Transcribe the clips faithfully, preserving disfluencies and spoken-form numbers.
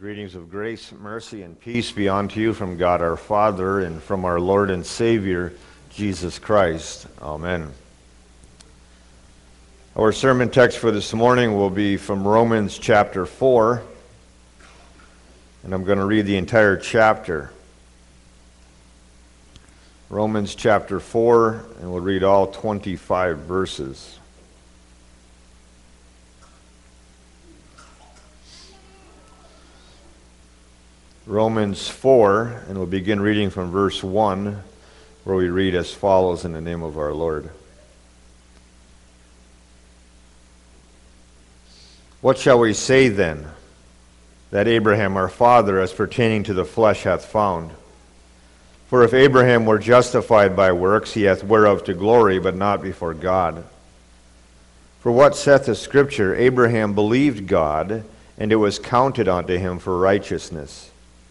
Greetings of grace, mercy, and peace be unto you from God our Father and from our Lord and Savior, Jesus Christ. Amen. Our sermon text for this morning will be from Romans chapter four, and I'm going to read the entire chapter. Romans chapter four, and we'll read all twenty-five verses. Romans four, and we'll begin reading from verse one, where we read as follows in the name of our Lord. What shall we say then, that Abraham our father as pertaining to the flesh hath found? For if Abraham were justified by works, he hath whereof to glory, but not before God. For what saith the Scripture? Abraham believed God, and it was counted unto him for righteousness.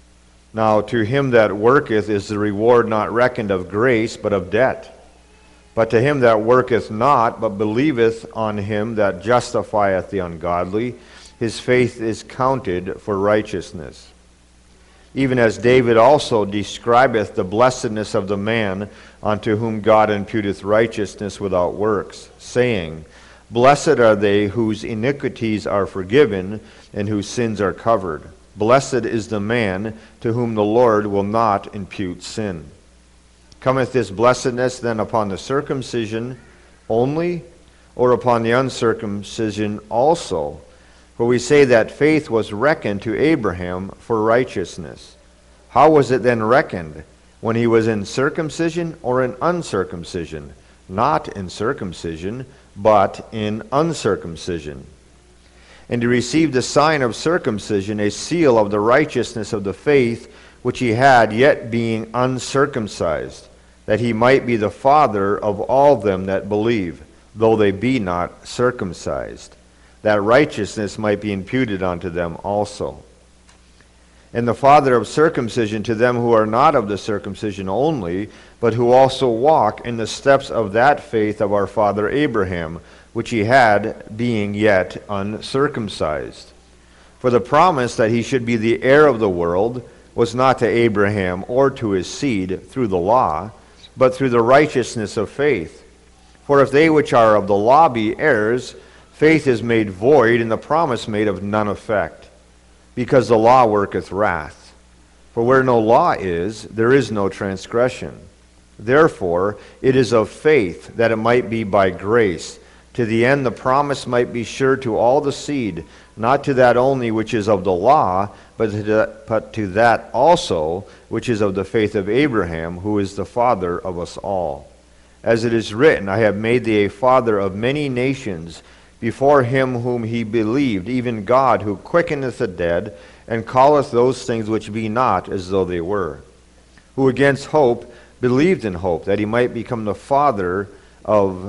Now to him that worketh is the reward not reckoned of grace, but of debt. But to him that worketh not, but believeth on him that justifieth the ungodly, his faith is counted for righteousness. Even as David also describeth the blessedness of the man unto whom God imputeth righteousness without works, saying, Blessed are they whose iniquities are forgiven, and whose sins are covered. Blessed is the man to whom the Lord will not impute sin. Cometh this blessedness then upon the circumcision only, or upon the uncircumcision also? For we say that faith was reckoned to Abraham for righteousness. How was it then reckoned? When he was in circumcision or in uncircumcision? Not in circumcision, but in uncircumcision. And he received the sign of circumcision, a seal of the righteousness of the faith which he had, yet being uncircumcised, that he might be the father of all them that believe, though they be not circumcised, that righteousness might be imputed unto them also. And the father of circumcision to them who are not of the circumcision only, but who also walk in the steps of that faith of our father Abraham, which he had, being yet uncircumcised. For the promise that he should be the heir of the world was not to Abraham or to his seed through the law, but through the righteousness of faith. For if they which are of the law be heirs, faith is made void, and the promise made of none effect, because the law worketh wrath. For where no law is, there is no transgression. Therefore it is of faith, that it might be by grace, to the end the promise might be sure to all the seed, not to that only which is of the law, but to that, but to that also which is of the faith of Abraham, who is the father of us all. As it is written, I have made thee a father of many nations, before him whom he believed, even God, who quickeneth the dead, and calleth those things which be not as though they were. Who against hope believed in hope, that he might become the father of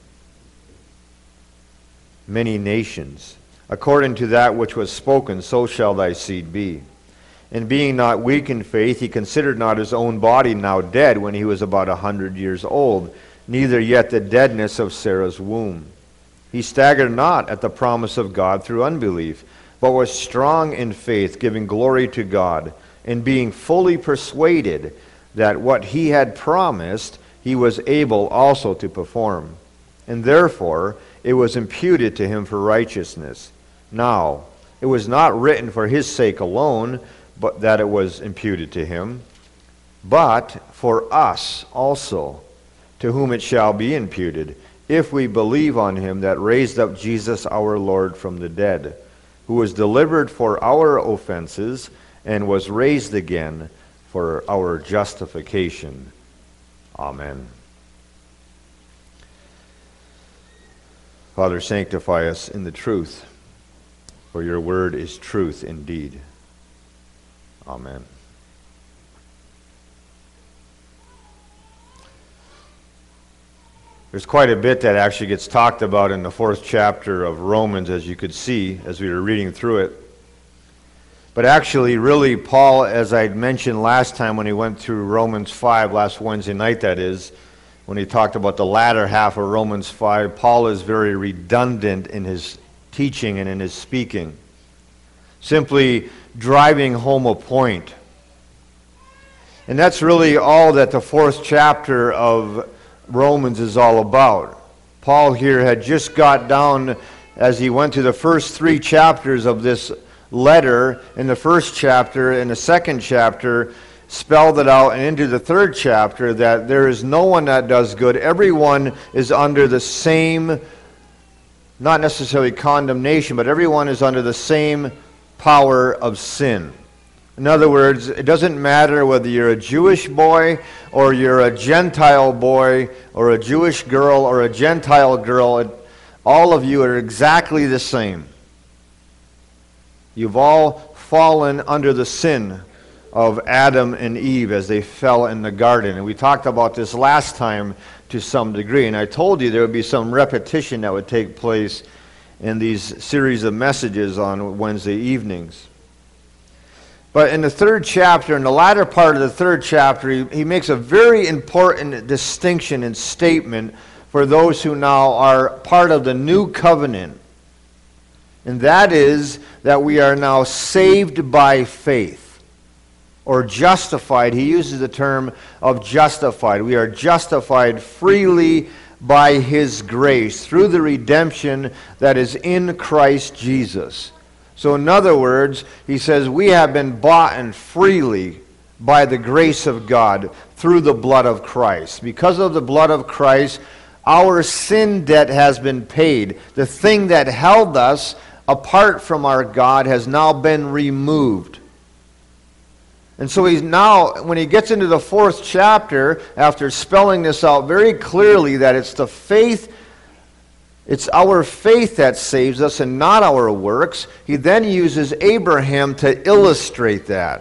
many nations. According to that which was spoken, so shall thy seed be. And being not weak in faith, he considered not his own body now dead when he was about a hundred years old, neither yet the deadness of Sarah's womb. He staggered not at the promise of God through unbelief, but was strong in faith, giving glory to God, and being fully persuaded that what he had promised he was able also to perform. And therefore it was imputed to him for righteousness. Now, it was not written for his sake alone, but that it was imputed to him, but for us also, to whom it shall be imputed, if we believe on him that raised up Jesus our Lord from the dead, who was delivered for our offenses, and was raised again for our justification. Amen. Father, sanctify us in the truth, for your word is truth indeed. Amen. There's quite a bit that actually gets talked about in the fourth chapter of Romans, as you could see as we were reading through it. But actually, really, Paul, as I mentioned last time when he went through Romans five, last Wednesday night that is, when he talked about the latter half of Romans five, Paul is very redundant in his teaching and in his speaking. Simply driving home a point. And that's really all that the fourth chapter of Romans is all about. Paul here had just got down, as he went through the first three chapters of this letter, in the first chapter and the second chapter, spelled it out, and into the third chapter, that there is no one that does good. Everyone is under the same, not necessarily condemnation, but everyone is under the same power of sin. In other words, it doesn't matter whether you're a Jewish boy or you're a Gentile boy or a Jewish girl or a Gentile girl. It, all of you are exactly the same. You've all fallen under the sin of Adam and Eve as they fell in the garden. And we talked about this last time to some degree. And I told you there would be some repetition that would take place in these series of messages on Wednesday evenings. But in the third chapter, in the latter part of the third chapter, he, he makes a very important distinction and statement for those who now are part of the new covenant. And that is that we are now saved by faith, or justified. He uses the term of justified. We are justified freely by His grace through the redemption that is in Christ Jesus. So in other words, he says we have been bought and freely by the grace of God through the blood of Christ. Because of the blood of Christ, our sin debt has been paid. The thing that held us apart from our God has now been removed. And so he's now, when he gets into the fourth chapter, after spelling this out very clearly, that it's the faith, it's our faith that saves us and not our works, he then uses Abraham to illustrate that.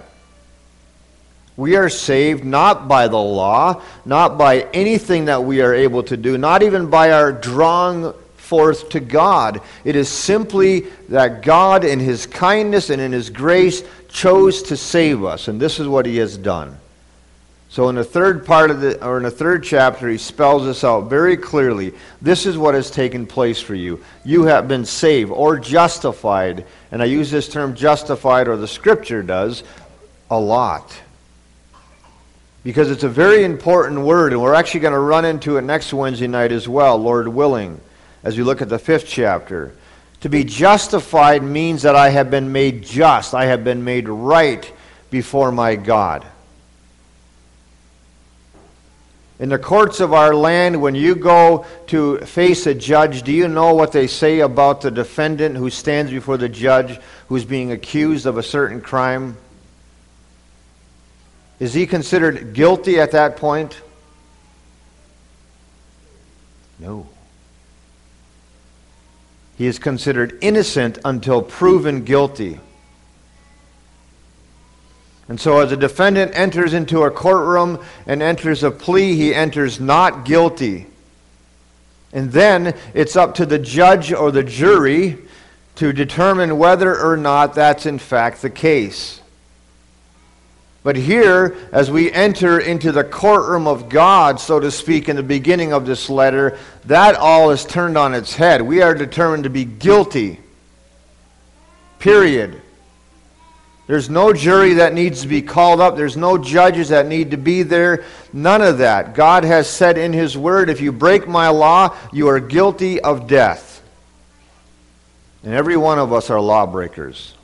We are saved not by the law, not by anything that we are able to do, not even by our drawing forth to God. It is simply that God in His kindness and in His grace chose to save us, and this is what He has done. So in the third part of the, or in the third chapter, he spells this out very clearly. This is what has taken place for you. You have been saved or justified, and I use this term justified, or the Scripture does, a lot. Because it's a very important word, and we're actually going to run into it next Wednesday night as well, Lord willing, as we look at the fifth chapter. To be justified means that I have been made just. I have been made right before my God. In the courts of our land, when you go to face a judge, do you know what they say about the defendant who stands before the judge who's being accused of a certain crime? Is he considered guilty at that point? No. He is considered innocent until proven guilty. And so as a defendant enters into a courtroom and enters a plea, he enters not guilty. And then it's up to the judge or the jury to determine whether or not that's in fact the case. But here, as we enter into the courtroom of God, so to speak, in the beginning of this letter, that all is turned on its head. We are determined to be guilty. Period. There's no jury that needs to be called up. There's no judges that need to be there. None of that. God has said in His Word, if you break my law, you are guilty of death. And every one of us are lawbreakers.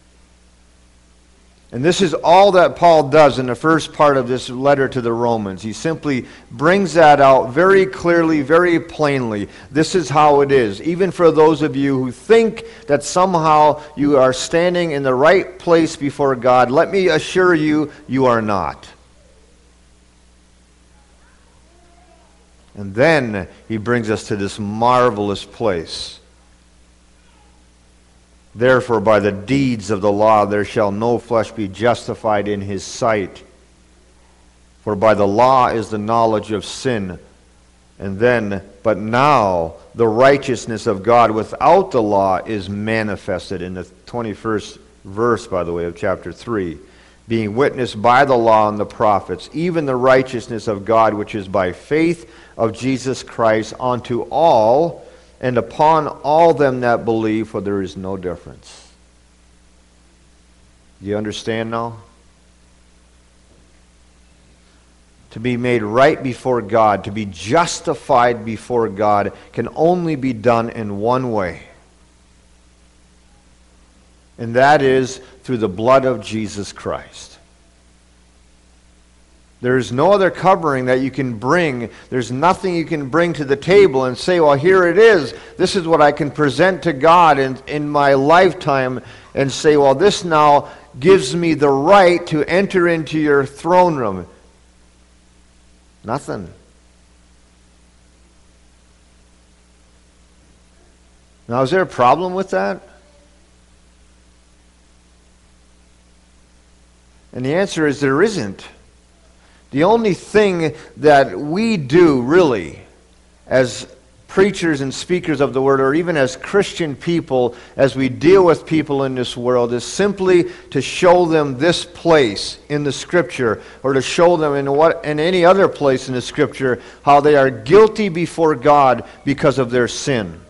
And this is all that Paul does in the first part of this letter to the Romans. He simply brings that out very clearly, very plainly. This is how it is. Even for those of you who think that somehow you are standing in the right place before God, let me assure you, you are not. And then he brings us to this marvelous place. Therefore, by the deeds of the law there shall no flesh be justified in his sight. For by the law is the knowledge of sin. And then, but now the righteousness of God without the law is manifested. In the twenty-first verse, by the way, of chapter three. Being witnessed by the law and the prophets, even the righteousness of God which is by faith of Jesus Christ unto all, and upon all them that believe, for there is no difference. Do you understand now? To be made right before God, to be justified before God, can only be done in one way. And that is through the blood of Jesus Christ. There is no other covering that you can bring. There's nothing you can bring to the table and say, well, here it is. This is what I can present to God in, in my lifetime, and say, well, this now gives me the right to enter into your throne room. Nothing. Now, is there a problem with that? And the answer is there isn't. The only thing that we do, really, as preachers and speakers of the Word, or even as Christian people, as we deal with people in this world, is simply to show them this place in the Scripture, or to show them in what in any other place in the Scripture, how they are guilty before God because of their sin.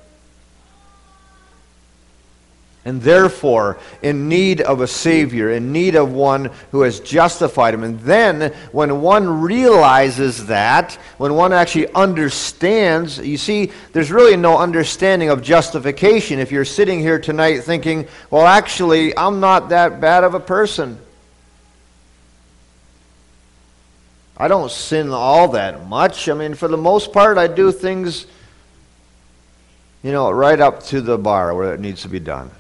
And therefore, in need of a Savior, in need of one who has justified him. And then, when one realizes that, when one actually understands, you see, there's really no understanding of justification if you're sitting here tonight thinking, well, actually, I'm not that bad of a person. I don't sin all that much. I mean, for the most part, I do things, you know, right up to the bar where it needs to be done.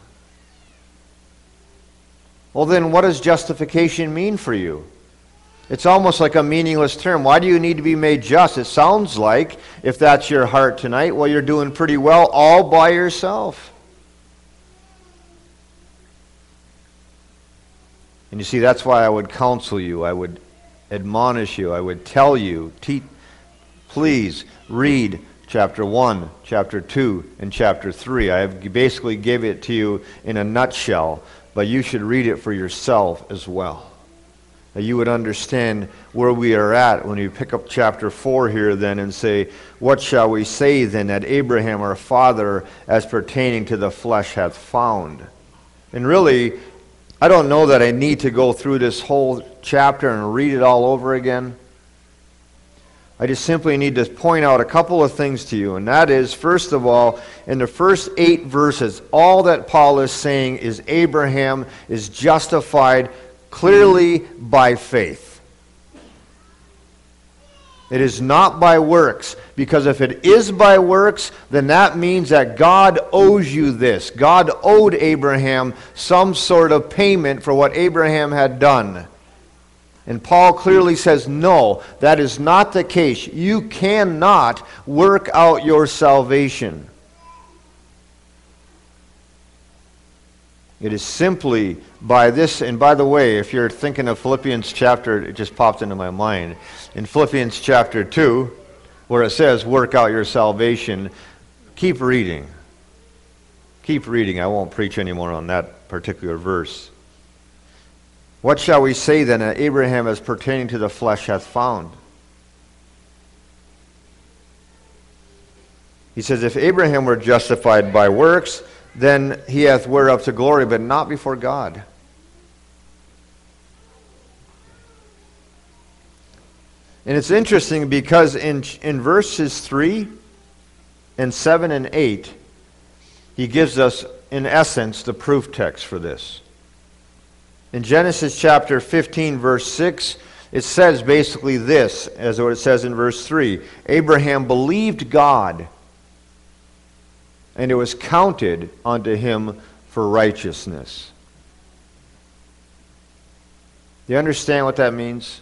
Well, then what does justification mean for you? It's almost like a meaningless term. Why do you need to be made just? It sounds like, if that's your heart tonight, well, you're doing pretty well all by yourself. And you see, that's why I would counsel you, I would admonish you, I would tell you, te- please read chapter one, chapter two, and chapter three. I have basically gave it to you in a nutshell. But you should read it for yourself as well. That you would understand where we are at when you pick up chapter four here then and say, what shall we say then that Abraham our father as pertaining to the flesh hath found? And really, I don't know that I need to go through this whole chapter and read it all over again. I just simply need to point out a couple of things to you, and that is, first of all, in the first eight verses, all that Paul is saying is Abraham is justified clearly by faith. It is not by works, because if it is by works, then that means that God owes you this. God owed Abraham some sort of payment for what Abraham had done. And Paul clearly says, no, that is not the case. You cannot work out your salvation. It is simply by this, and by the way, if you're thinking of Philippians chapter, it just popped into my mind. In Philippians chapter two, where it says, work out your salvation, keep reading. Keep reading. I won't preach anymore on that particular verse. What shall we say then that Abraham as pertaining to the flesh hath found? He says, if Abraham were justified by works, then he hath whereof to glory, but not before God. And it's interesting because in, in verses three and seven and eight, he gives us, in essence, the proof text for this. In Genesis chapter fifteen, verse six, it says basically this, as what it says in verse three. Abraham believed God, and it was counted unto him for righteousness. Do you understand what that means?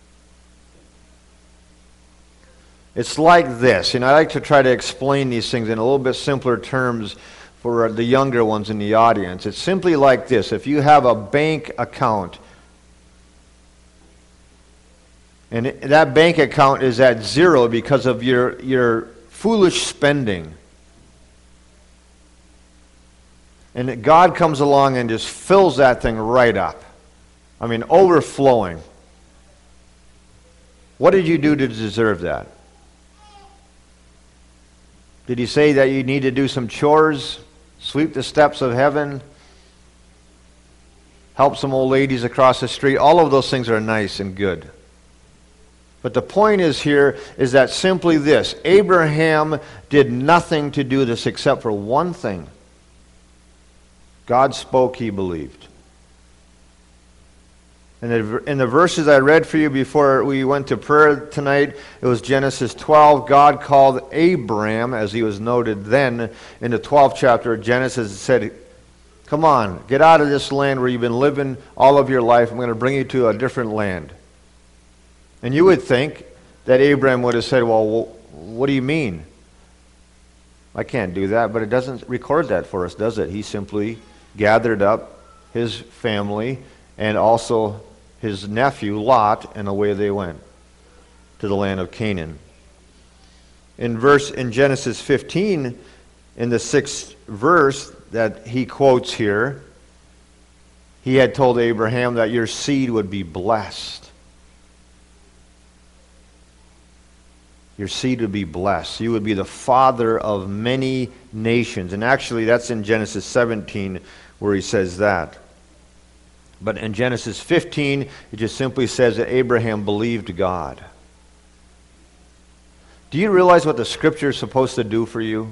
It's like this. You know, I like to try to explain these things in a little bit simpler terms for the younger ones in the audience. It's simply like this. If you have a bank account, and that bank account is at zero because of your, your foolish spending, and God comes along and just fills that thing right up. I mean, overflowing. What did you do to deserve that? Did he say that you need to do some chores? Sweep the steps of heaven? help some old ladies across the street. All of those things are nice and good. But the point is here is that simply this: Abraham did nothing to do this except for one thing. God spoke, he believed. And in the verses I read for you before we went to prayer tonight, it was Genesis twelve. God called Abram, as he was noted then, in the twelfth chapter of Genesis, and said, come on, get out of this land where you've been living all of your life. I'm going to bring you to a different land. And you would think that Abraham would have said, well, what do you mean? I can't do that, but it doesn't record that for us, does it? He simply gathered up his family and also his nephew Lot, and away they went to the land of Canaan. In verse in Genesis fifteen, in the sixth verse that he quotes here, he had told Abraham that your seed would be blessed. Your seed would be blessed. You would be the father of many nations. And actually, that's in Genesis seventeen where he says that. But in Genesis fifteen, it just simply says that Abraham believed God. Do you realize what the Scripture is supposed to do for you?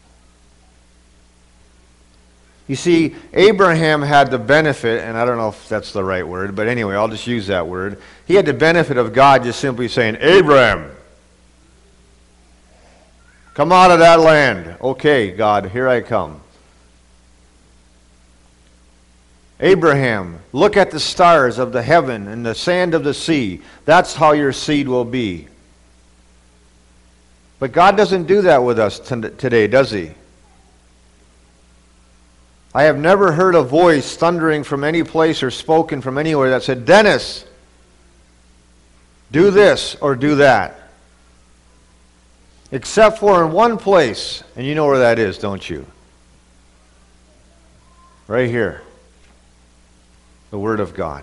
You see, Abraham had the benefit, and I don't know if that's the right word, but anyway, I'll just use that word. He had the benefit of God just simply saying, Abraham, come out of that land. Okay, God, here I come. Abraham, look at the stars of the heaven and the sand of the sea. That's how your seed will be. But God doesn't do that with us today, does he? I have never heard a voice thundering from any place or spoken from anywhere that said, Dennis, do this or do that. Except for in one place, and you know where that is, don't you? Right here. The Word of God.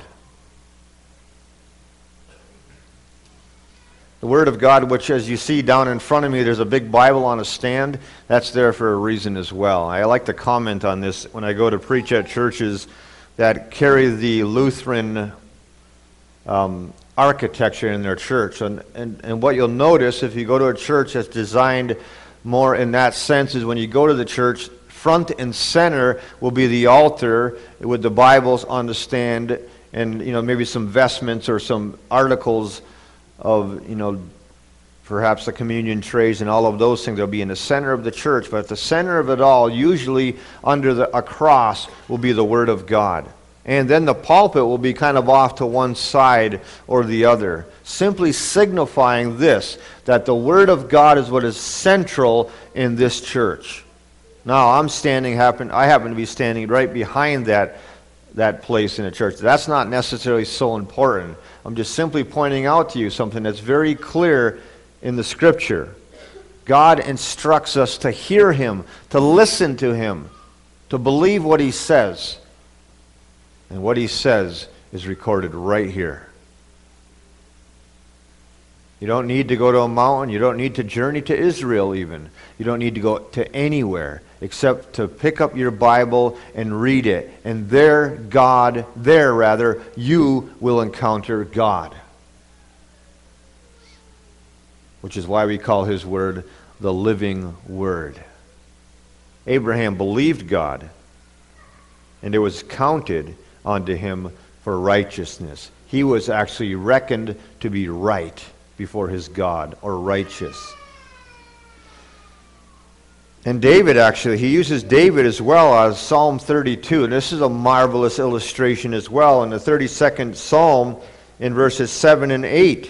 The Word of God, which as you see down in front of me, there's a big Bible on a stand. That's there for a reason as well. I like to comment on this when I go to preach at churches that carry the Lutheran um, architecture in their church. And, and, and what you'll notice if you go to a church that's designed more in that sense is when you go to the church, front and center will be the altar with the Bibles on the stand, and you know maybe some vestments or some articles of you know perhaps the communion trays and all of those things. They'll be in the center of the church, but at the center of it all, usually under the, a cross, will be the Word of God. And then the pulpit will be kind of off to one side or the other, simply signifying this, that the Word of God is what is central in this church. Now, I'm standing, happen, I happen to be standing right behind that, that place in the church. That's not necessarily so important. I'm just simply pointing out to you something that's very clear in the Scripture. God instructs us to hear Him, to listen to Him, to believe what He says. And what He says is recorded right here. You don't need to go to a mountain. You don't need to journey to Israel even. You don't need to go to anywhere except to pick up your Bible and read it. And there, God, there rather, you will encounter God. Which is why we call His Word the living Word. Abraham believed God, and it was counted unto him for righteousness. He was actually reckoned to be right before his God, or righteous. And David, actually, he uses David as well as Psalm thirty-two. And this is a marvelous illustration as well. In the thirty-second Psalm, in verses seven and eight,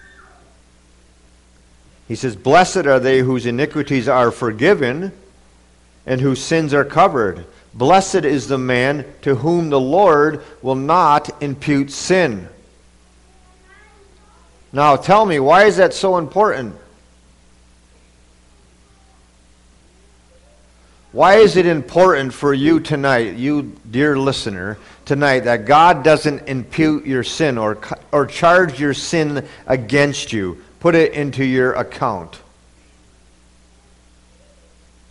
he says, Blessed are they whose iniquities are forgiven, and whose sins are covered. Blessed is the man to whom the Lord will not impute sin. Now tell me, why is that so important? Why is it important for you tonight, you dear listener, tonight, that God doesn't impute your sin or, or charge your sin against you, put it into your account?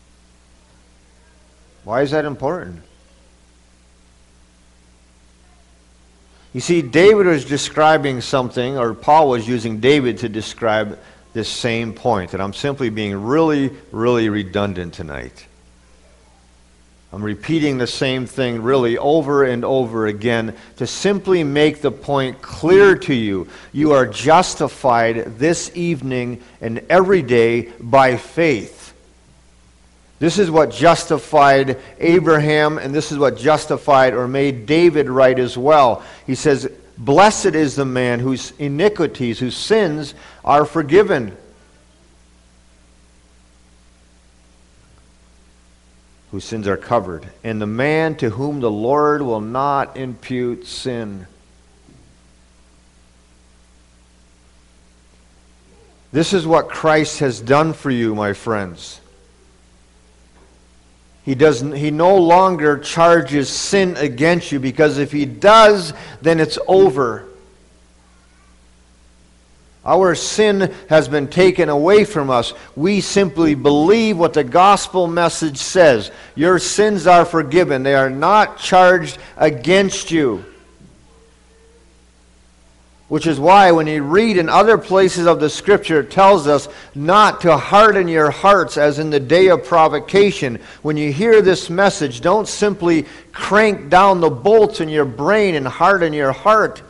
Why is that important? You see, David was describing something, or Paul was using David to describe this same point, and I'm simply being really, really redundant tonight. I'm repeating the same thing really over and over again to simply make the point clear to you. You are justified this evening and every day by faith. This is what justified Abraham, and this is what justified or made David right as well. He says, "Blessed is the man whose iniquities, whose sins are forgiven, whose sins are covered, and the man to whom the Lord will not impute sin." This is what Christ has done for you, my friends. He doesn't, he no longer charges sin against you, because if he does, then it's over. Our sin has been taken away from us. We simply believe what the gospel message says. Your sins are forgiven. They are not charged against you. Which is why when you read in other places of the Scripture, it tells us not to harden your hearts as in the day of provocation. When you hear this message, don't simply crank down the bolts in your brain and harden your heart.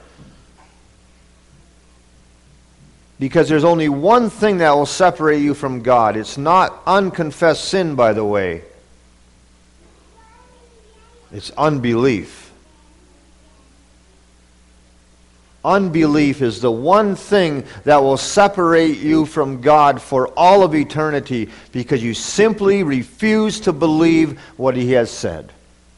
Because there's only one thing that will separate you from God. It's not unconfessed sin, by the way. It's unbelief. Unbelief is the one thing that will separate you from God for all of eternity, because you simply refuse to believe what He has said.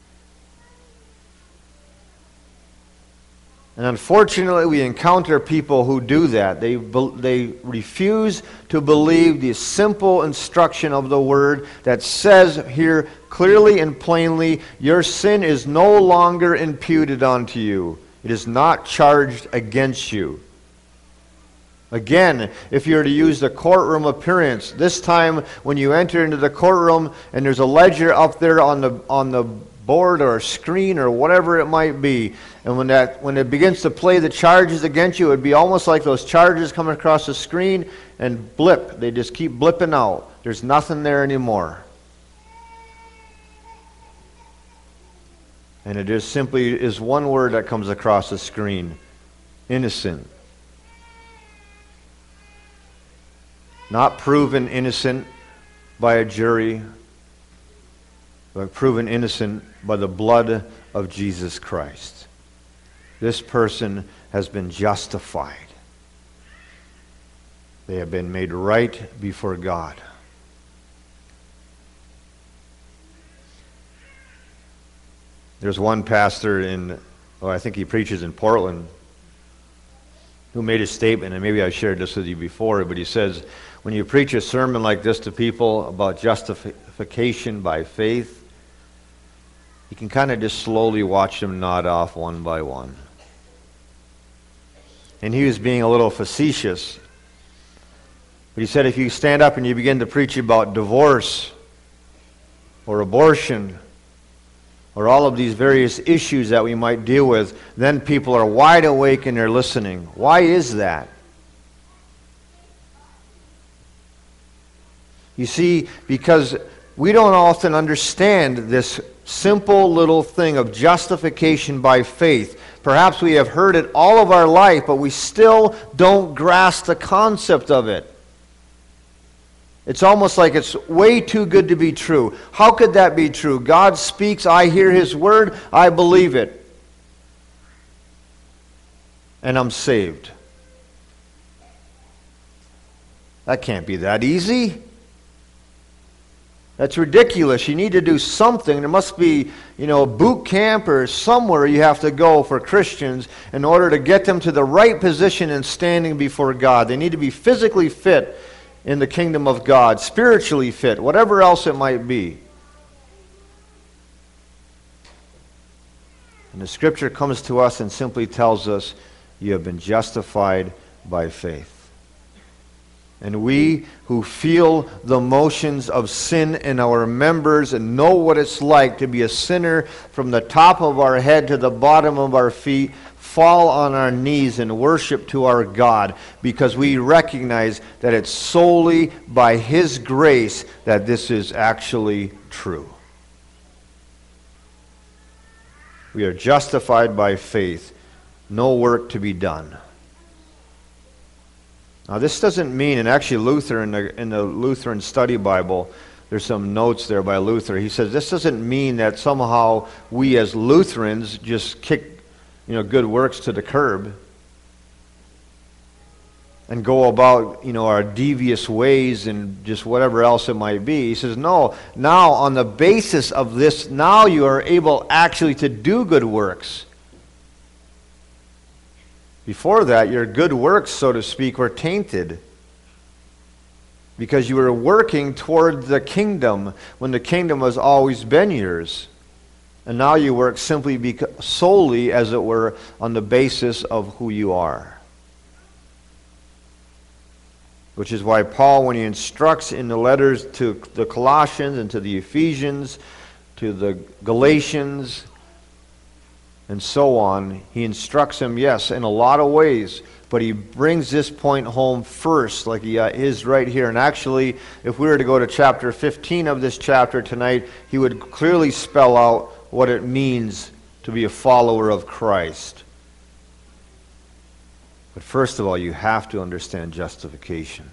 And unfortunately, we encounter people who do that. They, they refuse to believe the simple instruction of the Word that says here clearly and plainly, your sin is no longer imputed unto you. It is not charged against you. Again, if you were to use the courtroom appearance, this time when you enter into the courtroom and there's a ledger up there on the on the board or a screen or whatever it might be, and when that when it begins to play the charges against you, it would be almost like those charges coming across the screen and blip. They just keep blipping out. There's nothing there anymore. And it just simply is one word that comes across the screen: innocent. Not proven innocent by a jury, but proven innocent by the blood of Jesus Christ. This person has been justified. They have been made right before God. There's one pastor in, oh, I think he preaches in Portland, who made a statement, and maybe I shared this with you before, but he says, when you preach a sermon like this to people about justification by faith, you can kind of just slowly watch them nod off one by one. And he was being a little facetious. But he said if you stand up and you begin to preach about divorce or abortion or all of these various issues that we might deal with, then people are wide awake and they're listening. Why is that? You see, because we don't often understand this simple little thing of justification by faith. Perhaps we have heard it all of our life, but we still don't grasp the concept of it. It's almost like it's way too good to be true. How could that be true? God speaks, I hear His word, I believe it. And I'm saved. That can't be that easy. That's ridiculous. You need to do something. There must be, you know, a boot camp or somewhere you have to go for Christians in order to get them to the right position in standing before God. They need to be physically fit in the kingdom of God, spiritually fit, whatever else it might be. And the Scripture comes to us and simply tells us, you have been justified by faith. And we who feel the motions of sin in our members and know what it's like to be a sinner from the top of our head to the bottom of our feet, fall on our knees and worship to our God, because we recognize that it's solely by His grace that this is actually true. We are justified by faith, no work to be done. Now this doesn't mean, and actually Luther in the, in the Lutheran Study Bible, there's some notes there by Luther. He says this doesn't mean that somehow we as Lutherans just kick, you know, good works to the curb and go about, you know, our devious ways and just whatever else it might be. He says, no, now on the basis of this, now you are able actually to do good works. Before that, your good works, so to speak, were tainted because you were working toward the kingdom when the kingdom has always been yours. And now you work simply beca- solely, as it were, on the basis of who you are. Which is why Paul, when he instructs in the letters to the Colossians and to the Ephesians, to the Galatians, and so on, he instructs them, yes, in a lot of ways, but he brings this point home first, like he uh, is right here. And actually, if we were to go to chapter fifteen of this chapter tonight, he would clearly spell out what it means to be a follower of Christ. But first of all, you have to understand justification.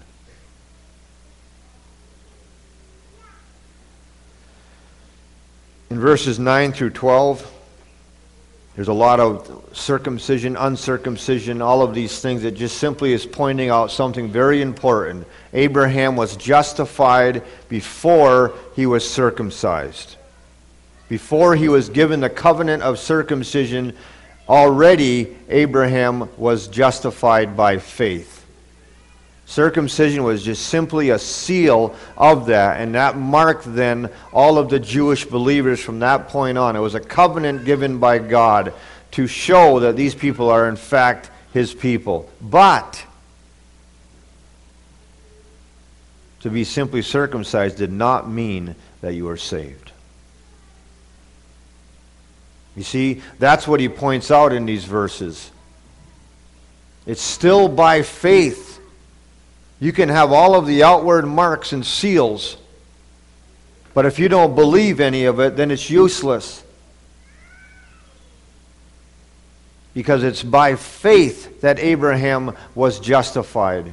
In verses nine through twelve, there's a lot of circumcision, uncircumcision, all of these things that just simply is pointing out something very important. Abraham was justified before he was circumcised. Before he was given the covenant of circumcision, already Abraham was justified by faith. Circumcision was just simply a seal of that, and that marked then all of the Jewish believers from that point on. It was a covenant given by God to show that these people are in fact His people. But to be simply circumcised did not mean that you were saved. You see, that's what he points out in these verses. It's still by faith. You can have all of the outward marks and seals, but if you don't believe any of it, then it's useless. Because it's by faith that Abraham was justified.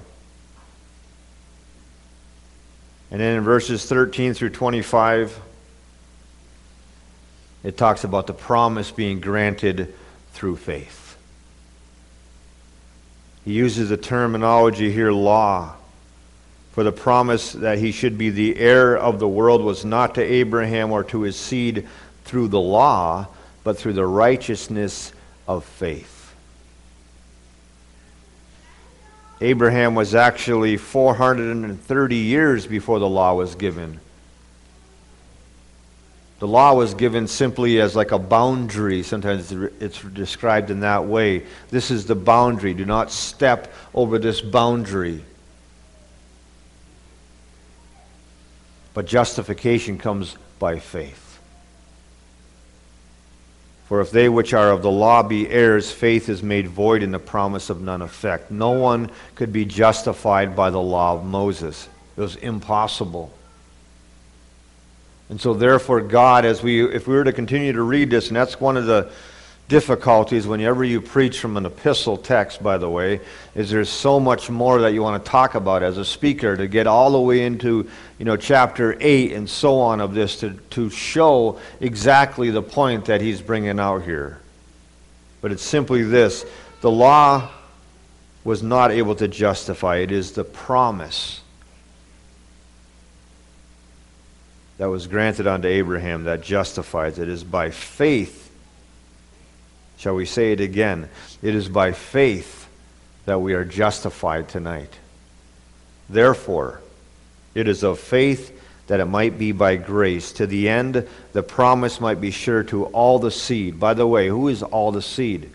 And then in verses thirteen through twenty-five, it talks about the promise being granted through faith. He uses the terminology here, law. For the promise that he should be the heir of the world was not to Abraham or to his seed through the law, but through the righteousness of faith. Abraham was actually four hundred thirty years before the law was given. The law was given simply as like a boundary. Sometimes it's described in that way. This is the boundary. Do not step over this boundary. But justification comes by faith. For if they which are of the law be heirs, faith is made void and the promise of none effect. No one could be justified by the law of Moses. It was impossible. And so therefore God, as we, if we were to continue to read this, and that's one of the difficulties whenever you preach from an epistle text, by the way, is there's so much more that you want to talk about as a speaker to get all the way into, you know, chapter eight and so on of this to, to show exactly the point that he's bringing out here. But it's simply this: the law was not able to justify. It is the promise that was granted unto Abraham that justifies. It is by faith. Shall we say it again? It is by faith that we are justified tonight. Therefore, it is of faith that it might be by grace, to the end the promise might be sure to all the seed. By the way, who is all the seed?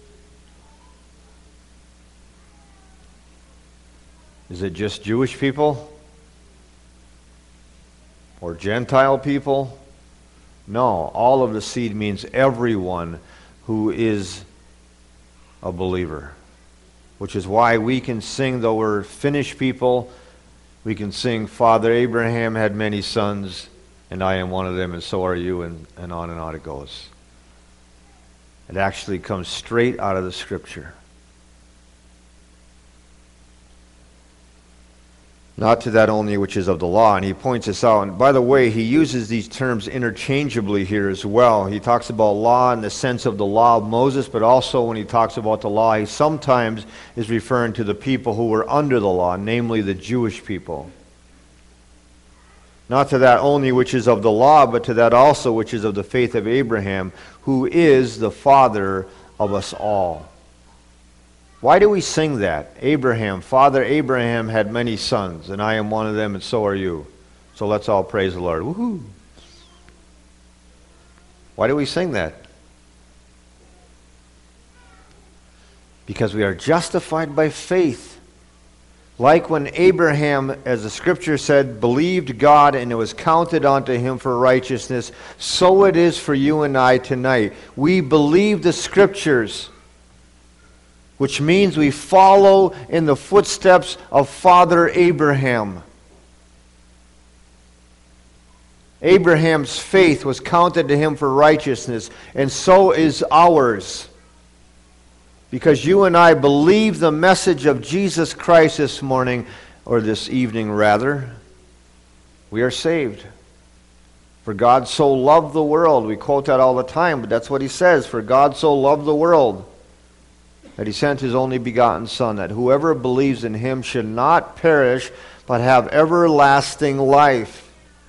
Is it just Jewish people? Or Gentile people? No, all of the seed means everyone who is a believer. Which is why we can sing, though we're Finnish people, we can sing, Father Abraham had many sons, and I am one of them, and so are you, and, and on and on it goes. It actually comes straight out of the Scripture. Not to that only which is of the law. And he points this out. And by the way, he uses these terms interchangeably here as well. He talks about law in the sense of the law of Moses, but also when he talks about the law, he sometimes is referring to the people who were under the law, namely the Jewish people. Not to that only which is of the law, but to that also which is of the faith of Abraham, who is the father of us all. Why do we sing that? Abraham, Father Abraham had many sons, and I am one of them, and so are you. So let's all praise the Lord. Woohoo! Why do we sing that? Because we are justified by faith. Like when Abraham, as the Scripture said, believed God and it was counted unto him for righteousness, so it is for you and I tonight. We believe the Scriptures, which means we follow in the footsteps of Father Abraham. Abraham's faith was counted to him for righteousness, and so is ours. Because you and I believe the message of Jesus Christ this morning, or this evening rather, we are saved. For God so loved the world. We quote that all the time, but that's what he says. For God so loved the world, that he sent his only begotten Son, that whoever believes in him should not perish, but have everlasting life.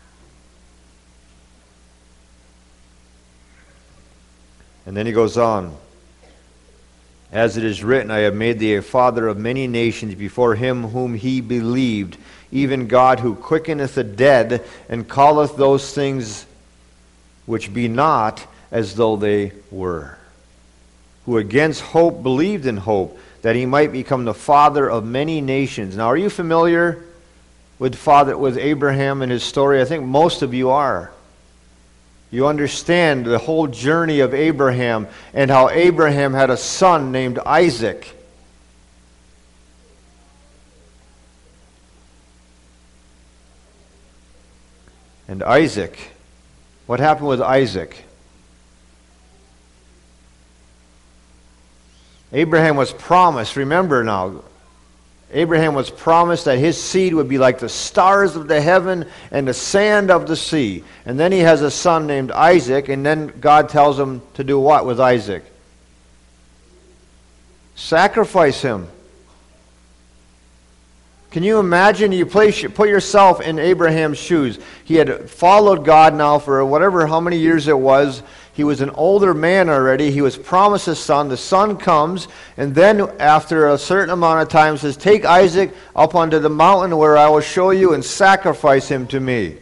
And then he goes on. As it is written, I have made thee a father of many nations before him whom he believed, even God who quickeneth the dead, and calleth those things which be not as though they were. Who against hope believed in hope, that he might become the father of many nations. Now, are you familiar with father with Abraham and his story? I think most of you are. You understand the whole journey of Abraham and how Abraham had a son named Isaac. And Isaac, what happened with Isaac? Abraham was promised, remember now, Abraham was promised that his seed would be like the stars of the heaven and the sand of the sea. And then he has a son named Isaac, and then God tells him to do what with Isaac? Sacrifice him. Can you imagine? You place, put yourself in Abraham's shoes. He had followed God now for whatever, how many years it was. He was an older man already. He was promised a son. The son comes, and then after a certain amount of time says, take Isaac up onto the mountain where I will show you and sacrifice him to me.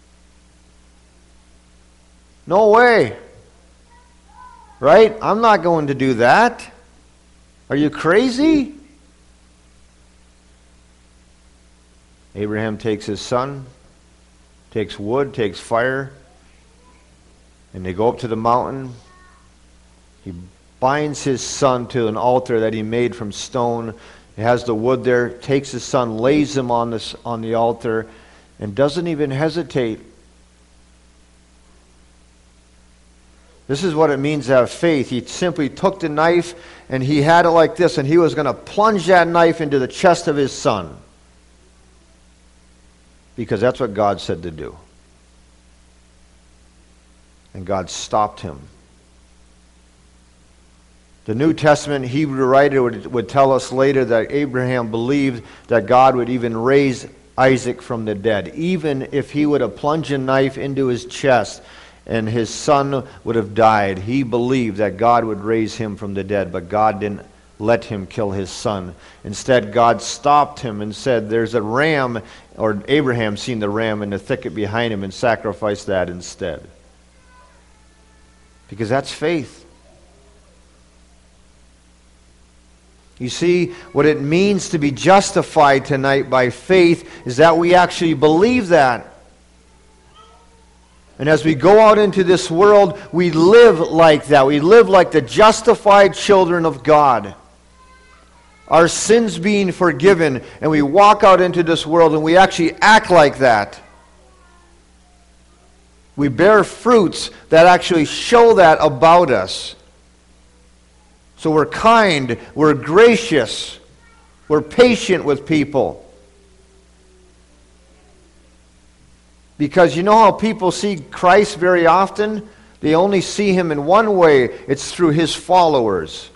No way. Right? I'm not going to do that. Are you crazy? Abraham takes his son, takes wood, takes fire, and they go up to the mountain. He binds his son to an altar that he made from stone. He has the wood there, takes his son, lays him on, this, on the altar, and doesn't even hesitate. This is what it means to have faith. He simply took the knife, and he had it like this, and he was going to plunge that knife into the chest of his son. Because that's what God said to do. And God stopped him. The New Testament Hebrew writer would, would tell us later that Abraham believed that God would even raise Isaac from the dead. Even if he would have plunged a knife into his chest and his son would have died, he believed that God would raise him from the dead. But God didn't let him kill his son. Instead, God stopped him and said, there's a ram, or Abraham seen the ram in the thicket behind him and sacrificed that instead. Because that's faith. You see, what it means to be justified tonight by faith is that we actually believe that. And as we go out into this world, we live like that. We live like the justified children of God. our sins being forgiven, and we walk out into this world and we actually act like that. We bear fruits that actually show that about us. So we're kind, we're gracious, we're patient with people. Because you know how people see Christ very often? They only see him in one way. It's through his followers.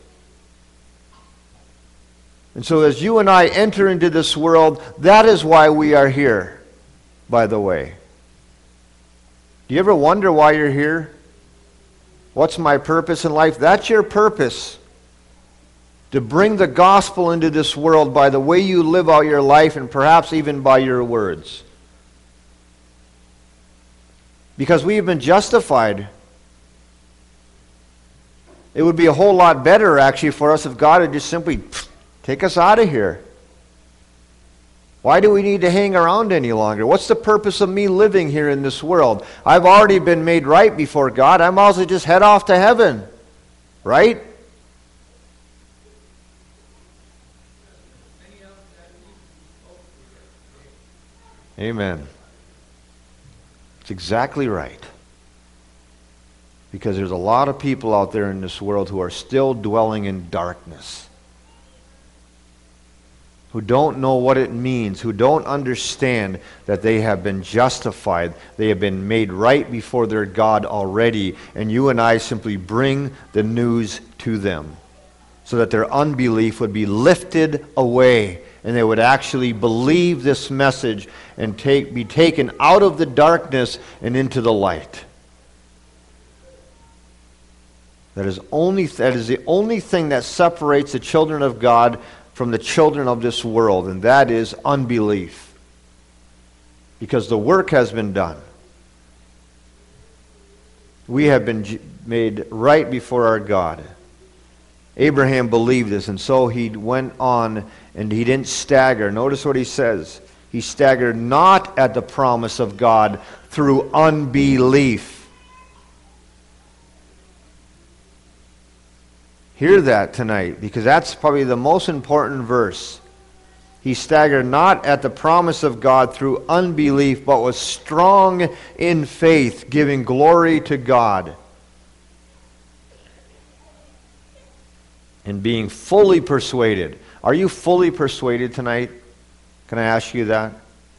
And so as you and I enter into this world, that is why we are here, by the way. Do you ever wonder why you're here? What's my purpose in life? That's your purpose. To bring the gospel into this world by the way you live out your life and perhaps even by your words. Because we have been justified. It would be a whole lot better actually for us if God had just simply take us out of here. Why do we need to hang around any longer? What's the purpose of me living here in this world? I've already been made right before God. I might as well just head off to heaven. Right? Amen. It's exactly right. Because there's a lot of people out there in this world who are still dwelling in darkness. Who don't know what it means, who don't understand that they have been justified, they have been made right before their God already, and you and I simply bring the news to them so that their unbelief would be lifted away and they would actually believe this message and take, be taken out of the darkness and into the light. That is only that is the only thing that separates the children of God from the children of this world, and that is unbelief. Because the work has been done. We have been made right before our God. Abraham believed this, and so he went on, and he didn't stagger. Notice what he says. He staggered not at the promise of God through unbelief. Hear that tonight, because that's probably the most important verse. He staggered not at the promise of God through unbelief, but was strong in faith, giving glory to God. And being fully persuaded. Are you fully persuaded tonight? Can I ask you that?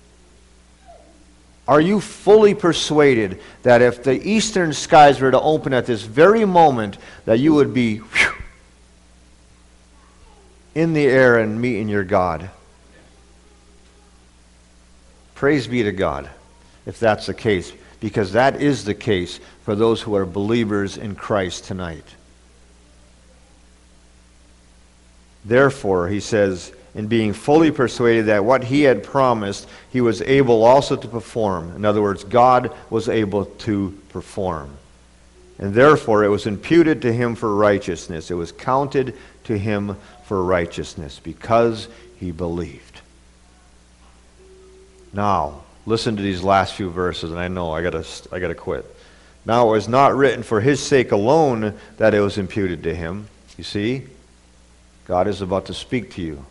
Are you fully persuaded that if the eastern skies were to open at this very moment, that you would be whew, in the air and meeting your God? Praise be to God, if that's the case, because that is the case for those who are believers in Christ tonight. Therefore, he says, in being fully persuaded that what he had promised, he was able also to perform. In other words, God was able to perform. And therefore, it was imputed to him for righteousness. It was counted to him for righteousness because he believed. Now, listen to these last few verses, and I know I gotta, I gotta quit. Now, it was not written for his sake alone that it was imputed to him. You see? God is about to speak to you.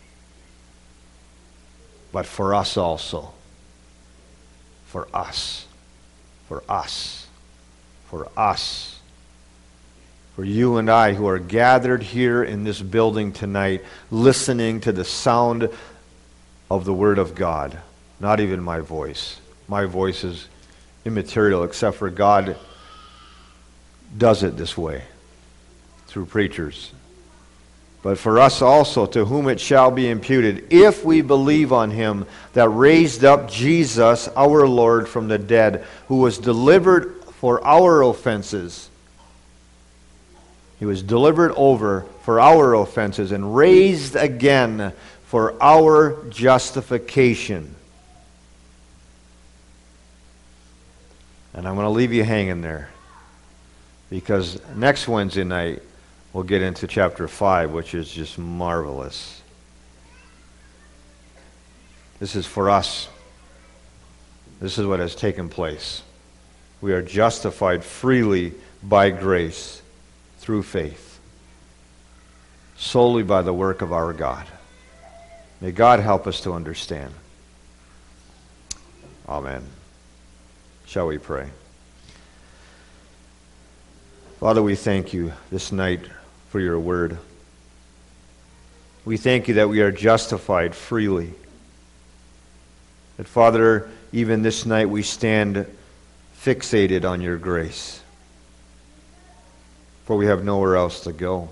But for us also. For us. For us. For us. For you and I who are gathered here in this building tonight, listening to the sound of the Word of God. Not even my voice. My voice is immaterial except for God does it this way. Through preachers. But for us also, to whom it shall be imputed, if we believe on him that raised up Jesus, our Lord, from the dead, who was delivered for our offenses. He was delivered over for our offenses and raised again for our justification. And I'm going to leave you hanging there, because next Wednesday night, we'll get into chapter five, which is just marvelous. This is for us. This is what has taken place. We are justified freely by grace through faith. solely by the work of our God. May God help us to understand. Amen. Shall we pray? Father, we thank you this night for your word. We thank you that we are justified freely. That, Father, even this night we stand fixated on your grace, for we have nowhere else to go.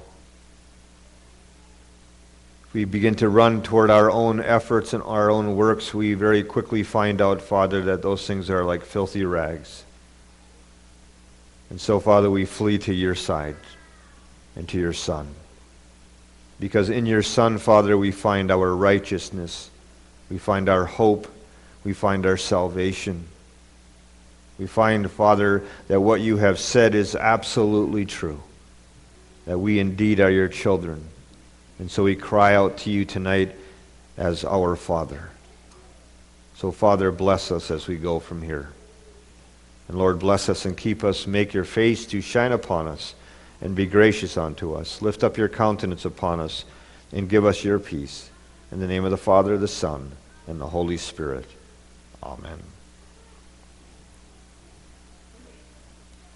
If we begin to run toward our own efforts and our own works, we very quickly find out, Father, that those things are like filthy rags. And so, Father, we flee to your side and to your Son. Because in your Son, Father, we find our righteousness, we find our hope, we find our salvation. We find, Father, that what you have said is absolutely true, that we indeed are your children. And so we cry out to you tonight as our Father. So, Father, bless us as we go from here. And Lord, bless us and keep us. Make your face to shine upon us and be gracious unto us. Lift up your countenance upon us and give us your peace. In the name of the Father, the Son, and the Holy Spirit. Amen.